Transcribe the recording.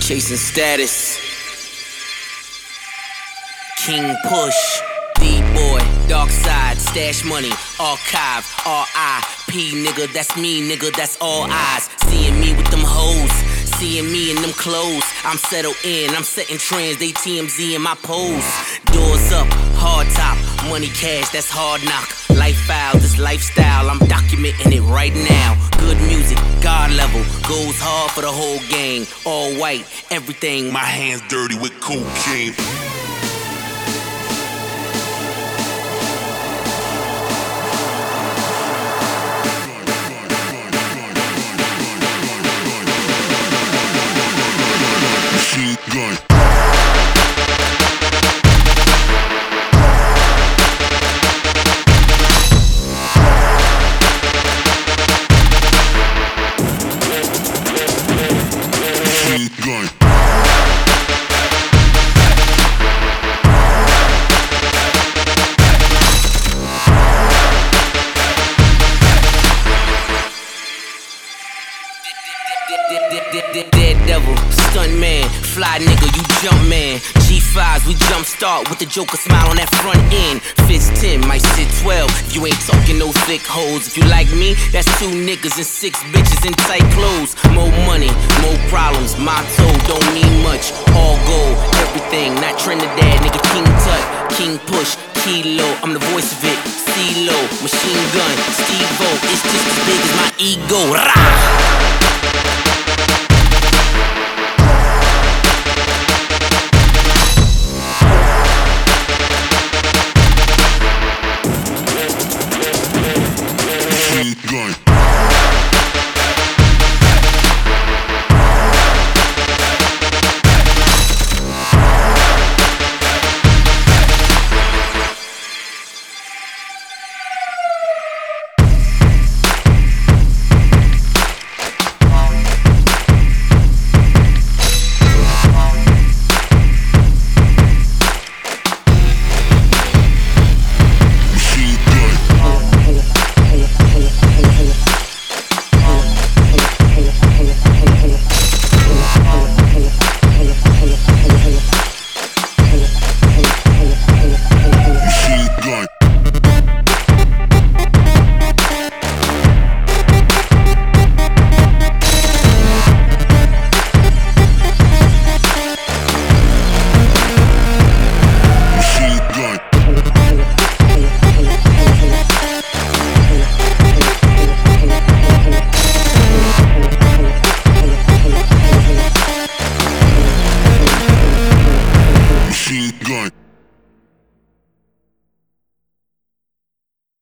Chasing status. King Push, D-Boy, Dark Side, Stash Money, Archive, R.I.P. Nigga, that's me, nigga, that's all eyes. Seeing me with them hoes, seeing me in them clothes. I'm settled in, I'm setting trends, they TMZ in my pose. Doors up, hard top, money cash, that's hard knock. Life file, this lifestyle, I'm documenting it right now. Good music, God level, goes hard for the whole gang. All white, everything, my hands dirty with cocaine. Machine gun. Gun. Daredevil, stunt man, fly nigga, you jump man. G5s, we jump start with the Joker smile on that front end. Fits 10, might sit 12. If you ain't talking no thick hoes. If you like me, that's 2 niggas and 6 bitches in tight clothes. More money, more problems. Motto don't mean much. All gold, everything, not Trinidad, nigga. King Tut, King Push, Kilo. I'm the voice of it. CeeLo, Machine Gun, Steve-O. It's just as big as my ego. Rah! Gun. Gun.